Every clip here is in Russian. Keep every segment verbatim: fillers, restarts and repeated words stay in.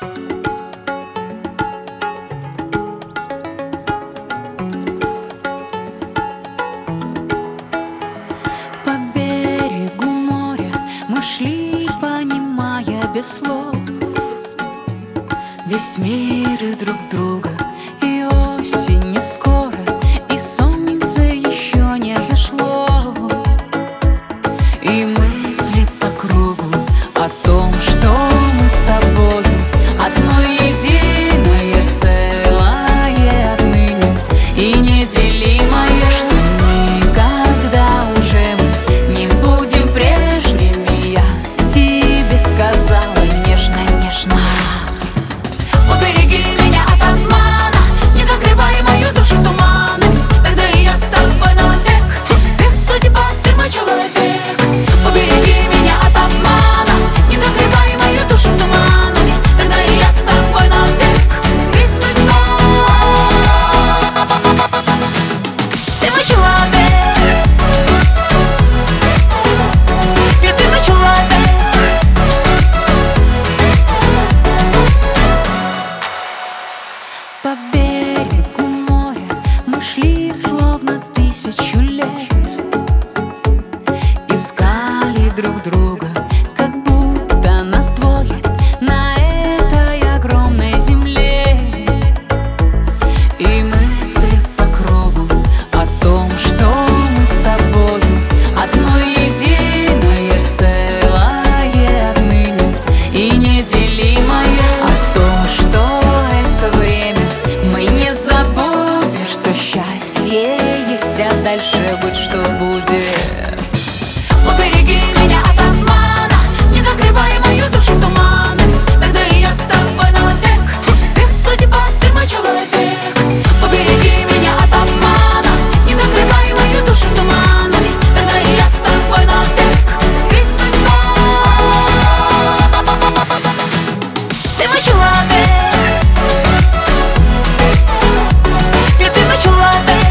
По берегу моря мы шли, понимая без слов весь мир и друг друга. И осень не скоро, и солнце еще не зашло, и мысли по кругу о том, что мы с тобою одно единое целое отныне и неделимое, что никогда уже мы не будем прежними. Я тебе сказала нежно-нежно: убереги меня от обмана, не закрывай мою душу туманом, тогда и я с тобой навек. Ты судьба, ты мой человек. Убереги меня от обмана, не закрывай мою душу туманами, тогда и я с тобой навек. Ты судьба, ты мой человек. И ты мой человек. По берегу моря мы шли словно тысячу лет, искали друг друга, как будто нас двое на этой огромной земле, и мысли по кругу о том, что мы с тобою одно единое целое отныне и неделимое, о том, что это время мы не забудем, что счастье есть, а дальше будь что будет. Убереги меня от обмана, не закрывай мою душу туманом, тогда и я с тобой навек. Ты судьба, ты мой человек. Убереги меня от обмана, не закрывай мою душу туманами, тогда и я с тобой навек. Ты судьба, ты мой человек. И ты мой человек.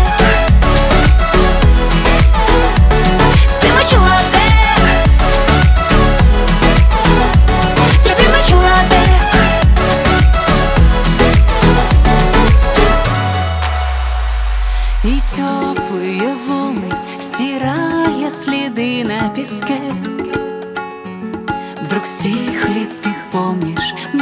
Ты мой человек. Любимый человек. И теплые волны, стирая следы на песке, вдруг стихли, ты помнишь,